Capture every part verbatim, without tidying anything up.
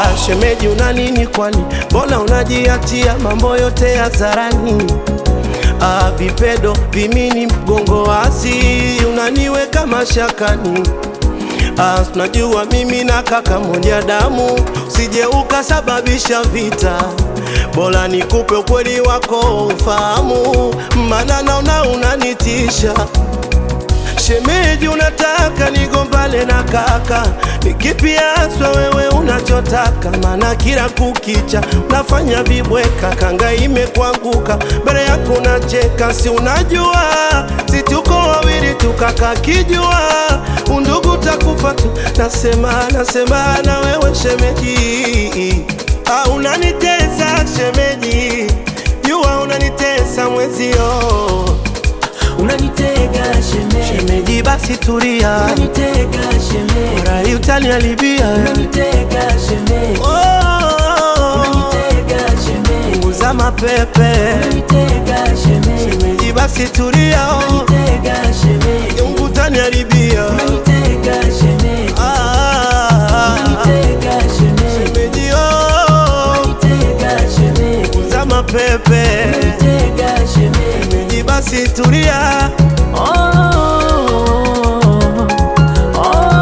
Ah, shemeji una nini kwani? Mbona unajiachia mambo yote hadharani? Ah, vipedo vimini mgongo wasi unaniweka mashakani. Ah, tunajua mimi na kaka moja damu, usije ukasababisha vita. Bora nikupe ukweli wako ufahamu, maana naona unanitisha. Shemeji unataka nigombane na kaka, ni kipi haswa wewe unachotaka? Maana kila kukicha unafanya vibweka, kanga imekuanguka mbele yako unacheka. Si unajua si tuko wawili tukaka kijua undugu takufa tu. Nasema nasema na wewe shemeji, ah, unanitesa shemeji, jua unanitesa mwezio, unanitega shemeji. Shemeji basi tulia, unanitega shemeji. Mara utani alibia, unanitega shemeji. oh, unanitega shemeji. Punguza mapepe, unanitega shemeji. Shemeji basi tulia, unanitega shemeji. Utani alibia, unanitega shemeji. ah, unanitega shemeji. Shemeji oh, unanitega shemeji. punguza mapepe, unanitega shemeji. Shemeji basi tulia. Oh, oh,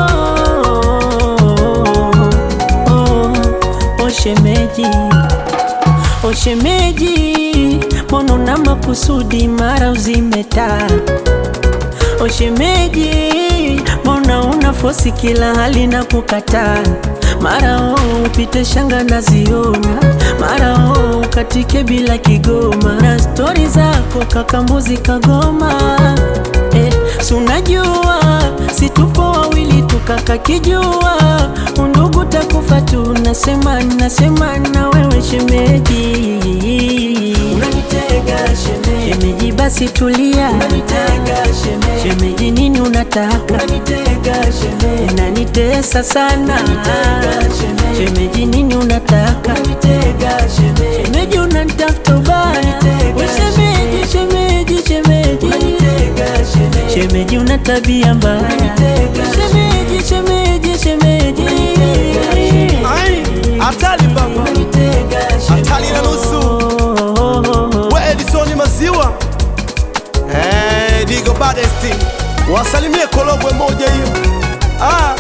oh, oh, shemeji, oh shemeji, mbona una makusudi mara uzimeta? Oh shemeji, mbona una fosi kila hali na kukataa? Mara oh upite shanga naziona, mara oh ukatike bila kigoma, na stori zako kakambuzi kagoma. Eh, sunajua si tupo wawili tukaka kijua undugu takufa tu. Nasema nasema na wewe shemeji, unanitega shemeji. Shemeji basi tulia, unanitega shemeji. Shemeji nini unataka? unanitega shemeji. Unanitesa sana, unanitega shemeji. Shemeji nini unataka? unanitega shemeji. Shemeji unanitafuta ubaya, we shemeji shemeji shemeji. unanitega shemeji. Shemeji una tabia mbaya, shemeji shemeji shemeji. Ai, atali baba, atali na nusu, we Edisoni maziwa, eh, Digo Badesti, wasalimie Korogwe moja hiyo, ah,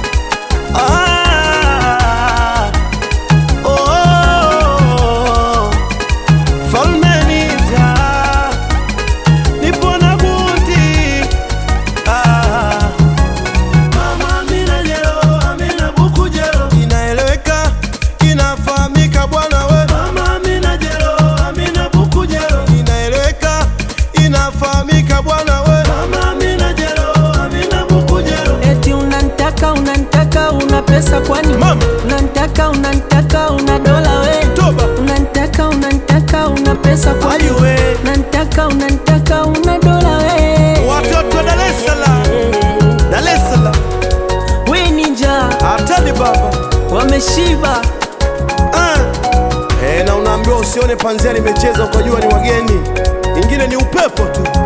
ah, oh, Falmenita, nipo na buti, ah, mama amina jero, amina buku jero, inaeleweka, inafahamika bwana we. Mama amina jero, amina buku jero, inaeleweka, inafahamika bwana we. Mama amina jero, amina buku jero. Eti unanitaka unanitaka una pesa kwani? Mama unanitaka unanitaka una dola we. Toba unanitaka unanitaka una pesa kwani? ayu we, unanitaka unanitaka una dola we. watoto Dar es Salaam, Dar es Salaam, We ninja atali baba, wameshiba. ah, eh, na unaambiwa usione panzia limecheza ukajua ni wageni, ingine ni upepo tu.